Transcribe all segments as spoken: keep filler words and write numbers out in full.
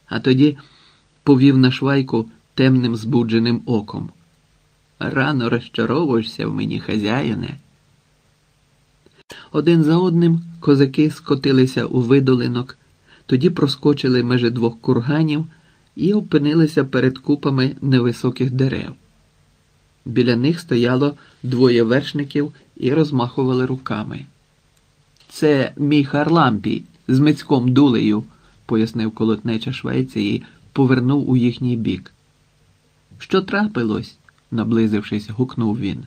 а тоді повів на Швайку темним збудженим оком. Рано розчаровуєшся в мені, хазяїне. Один за одним козаки скотилися у видолинок, тоді проскочили межі двох курганів і опинилися перед купами невисоких дерев. Біля них стояло двоє вершників і розмахували руками. «Це мій Харлампій з Мицьком Дулею», – пояснив колотнеча Швайці і повернув у їхній бік. «Що трапилось?» – наблизившись, гукнув він.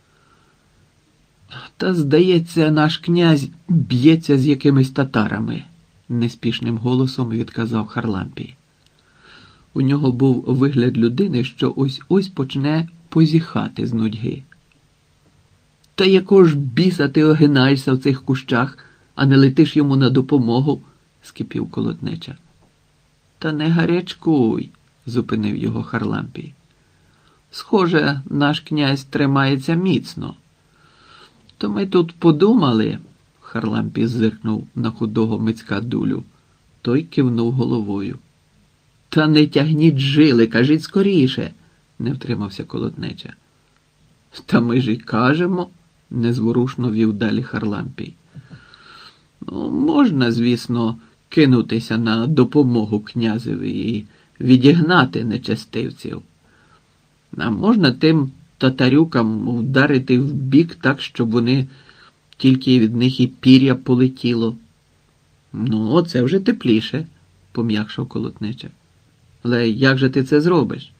«Та, здається, наш князь б'ється з якимись татарами», – неспішним голосом відказав Харлампій. У нього був вигляд людини, що ось-ось почне позіхати з нудьги. «Та якого ж біса ти огинаєшся в цих кущах, а не летиш йому на допомогу?» – скипів колотнеча. «Та не гарячкуй», – зупинив його Харлампій. «Схоже, наш князь тримається міцно. То ми тут подумали», – Харлампій зиркнув на худого Мицька Дулю. Той кивнув головою. «Та не тягніть жили, кажіть скоріше», – не втримався колотнеча. «Та ми ж і кажемо», – незворушно вів далі Харлампій. «Ну, можна, звісно, кинутися на допомогу князеві і відігнати нечестивців. А можна тим татарюкам вдарити в бік так, щоб вони тільки від них і пір'я полетіло». «Ну, це вже тепліше», – пом'якшав колотнеча. «Але як же ти це зробиш?»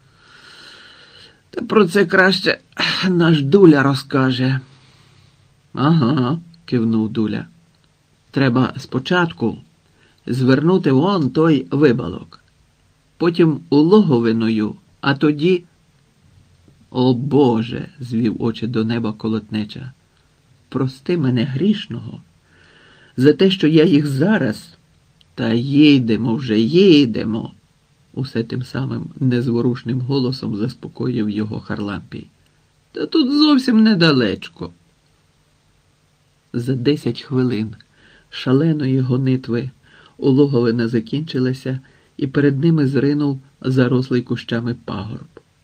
«Та про це краще наш Дуля розкаже». «Ага», – кивнув Дуля. «Треба спочатку звернути вон той вибалок, потім у логовиною, а тоді...» «О Боже!» – звів очі до неба колотнеча. «Прости мене грішного за те, що я їх зараз...» «Та їдемо вже, їдемо!» Усе тим самим незворушним голосом заспокоїв його Харлампій. «Та тут зовсім недалечко». За десять хвилин шаленої гонитви улоговина закінчилася, і перед ними зринув зарослий кущами пагорб.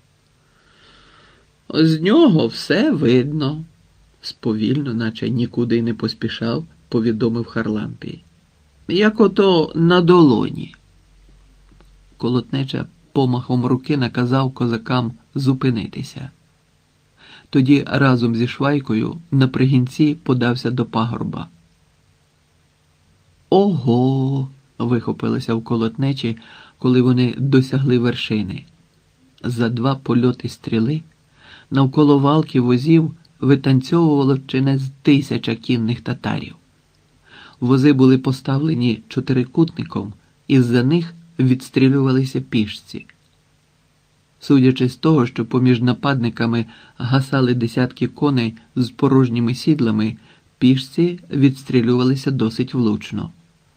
«З нього все видно», – сповільно, наче нікуди й не поспішав, повідомив Харлампій. «Як ото на долоні». Колотнеча помахом руки наказав козакам зупинитися. Тоді разом зі Швайкою наприкінці подався до пагорба. «Ого!» – вихопилися в колотнечі, коли вони досягли вершини. За два польоти стріли навколо валки возів витанцьовувало чи не з тисяча кінних татарів. Вози були поставлені чотирикутником, і з-за них відстрілювалися пішці. Судячи з того, що поміж нападниками гасали десятки коней з порожніми сідлами, пішці відстрілювалися досить влучно.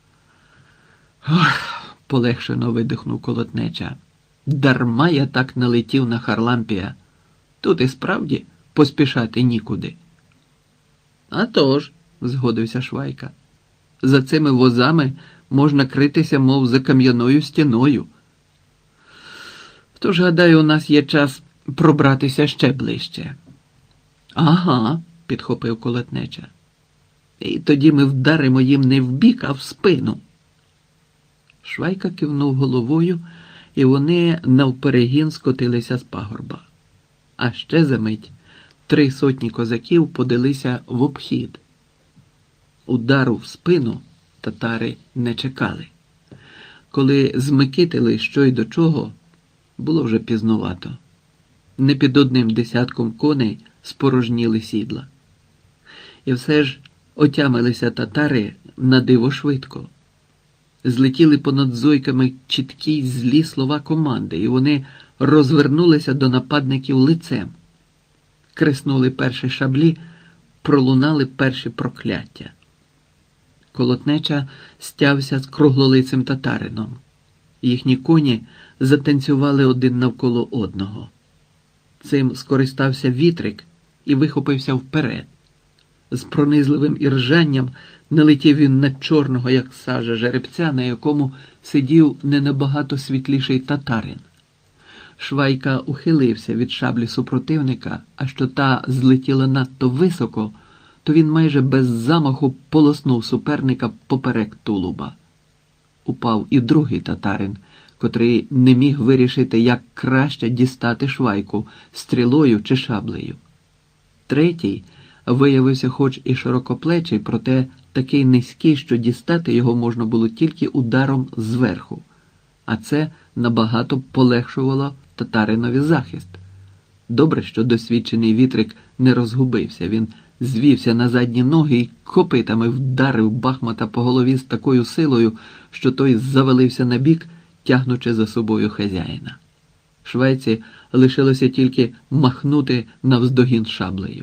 «Ох!» – полегшено видихнув колотнеча. «Дарма я так налетів на Харлампія. Тут і справді поспішати нікуди». «А тож», – згодився Швайка, – «за цими возами можна критися, мов за кам'яною стіною. Тож, гадаю, у нас є час пробратися ще ближче». «Ага», – підхопив колотнеча. «І тоді ми вдаримо їм не в бік, а в спину». Швайка кивнув головою, і вони навперегін скотилися з пагорба. А ще за мить три сотні козаків подалися в обхід. Удару в спину татари не чекали. Коли змикитили що й до чого, було вже пізнувато. Не під одним десятком коней спорожніли сідла. І все ж отямилися татари на диво швидко. Злетіли понад зойками чіткі й злі слова команди, і вони розвернулися до нападників лицем. Креснули перші шаблі, пролунали перші прокляття. Колотнеча стявся з круглолицим татарином. Їхні коні затанцювали один навколо одного. Цим скористався вітрик і вихопився вперед. З пронизливим іржанням Налетів він на чорного, як сажа, жеребця, на якому сидів не набагато світліший татарин. Швайка ухилився від шаблі супротивника, а що та злетіла надто високо, то він майже без замаху полоснув суперника поперек тулуба. Упав і другий татарин, котрий не міг вирішити, як краще дістати Швайку – стрілою чи шаблею. Третій виявився хоч і широкоплечий, проте такий низький, що дістати його можна було тільки ударом зверху, а це набагато полегшувало татаринові захист. Добре, що досвідчений Вітрик не розгубився, він звівся на задні ноги і копитами вдарив Бахмата по голові з такою силою, що той завалився на бік, тягнучи за собою хазяїна. Швайці лишилося тільки махнути навздогін шаблею.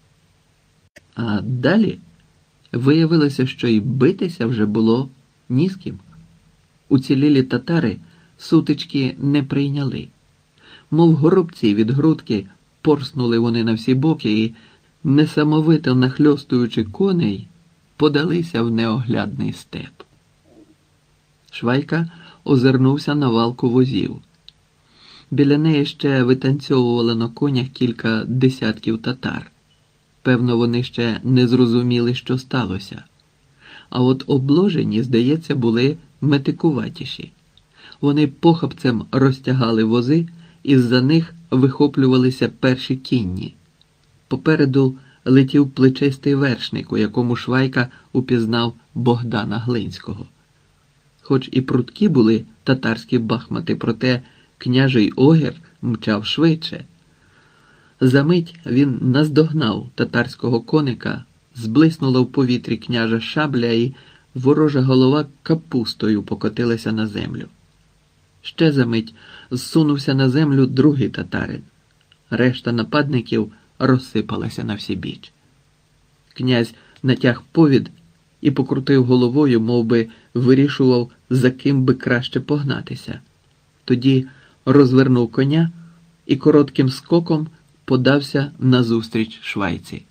А далі виявилося, що й битися вже було ні з ким. Уцілілі татари сутички не прийняли. Мов горобці від грудки, порснули вони на всі боки і, несамовито нахльостуючи коней, подалися в неоглядний степ. Швайка озирнувся на валку возів. Біля неї ще витанцьовувало на конях кілька десятків татар. Певно, вони ще не зрозуміли, що сталося. А от обложені, здається, були метикуватіші. Вони похапцем розтягали вози, і з-за них вихоплювалися перші кінні. Попереду летів плечистий вершник, у якому Швайка упізнав Богдана Глинського. Хоч і прудкі були татарські бахмати, проте княжий огір мчав швидше. Замить він наздогнав татарського коника, зблиснула в повітрі княжа шабля, і ворожа голова капустою покотилася на землю. Ще замить зсунувся на землю другий татарин. Решта нападників розсипалася на всі біч. Князь натяг повід і покрутив головою, мов би вирішував, за ким би краще погнатися. Тоді розвернув коня і коротким скоком подався назустріч Швайці.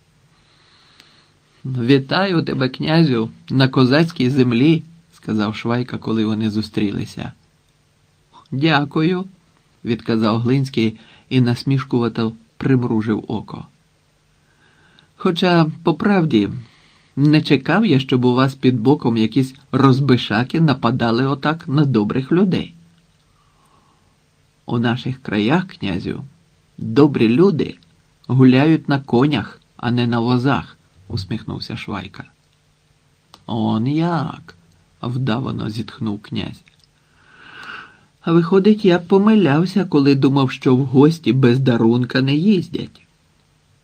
«Вітаю тебе, князю, на козацькій землі», – сказав Швайка, коли вони зустрілися. «Дякую», – відказав Глинський і насмішкувато примружив око. «Хоча, по правді, не чекав я, щоб у вас під боком якісь розбишаки нападали отак на добрих людей». «У наших краях, князю, добрі люди гуляють на конях, а не на возах», – усміхнувся Швайка. «Он як?» – вдавано зітхнув князь. «Виходить, я помилявся, коли думав, що в гості без дарунка не їздять».